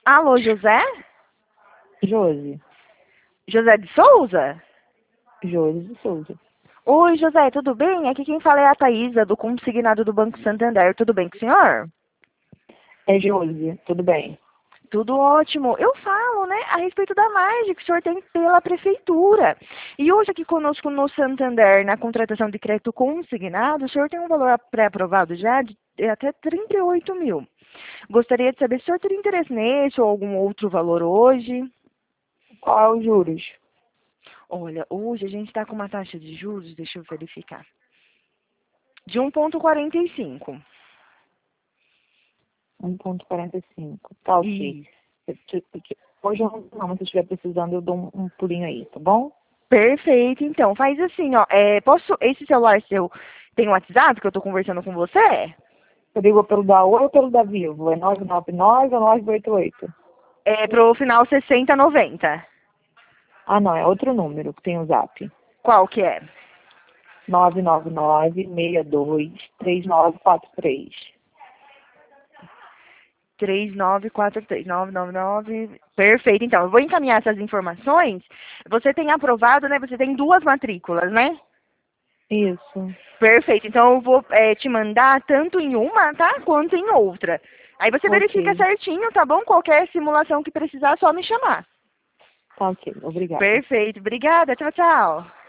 Alô, José? Josi. José de Souza? Josi de Souza. Oi, José, tudo bem? Aqui quem fala é a Thaísa, do consignado do Banco Santander. Tudo bem com o senhor? É Josi, tudo bem? Tudo ótimo. Eu falo, né, a respeito da margem que o senhor tem pela prefeitura. E hoje aqui conosco no Santander, na contratação de crédito consignado, o senhor tem um valor pré-aprovado já de até 38 mil. Gostaria de saber se o senhor teria interesse nesse ou algum outro valor hoje. Qual é os juros? Olha, hoje a gente está com uma taxa de juros, deixa eu verificar, de 1,45. 1,45. Tá, ok. E Hoje eu não, mas se eu estiver precisando, eu dou um pulinho aí, tá bom? perfeito, então. Faz assim, ó. Esse celular seu tem WhatsApp que eu tô conversando com você? Eu ligo pelo da Oi ou pelo da Vivo? É 999 ou 988? É pro final 6090. Ah, não, é outro número que tem o Zap. Qual que é? 999-62-3943. 3943-999. Perfeito, então. Eu vou encaminhar essas informações. Você tem aprovado, né? Você tem duas matrículas, né? Isso. Perfeito. Então eu vou te mandar tanto em uma, tá? Quanto em outra. Aí você verifica Ok. certinho, tá bom? Qualquer simulação que precisar, é só me chamar. Tá ok. Obrigada. Perfeito. Obrigada. Tchau, tchau.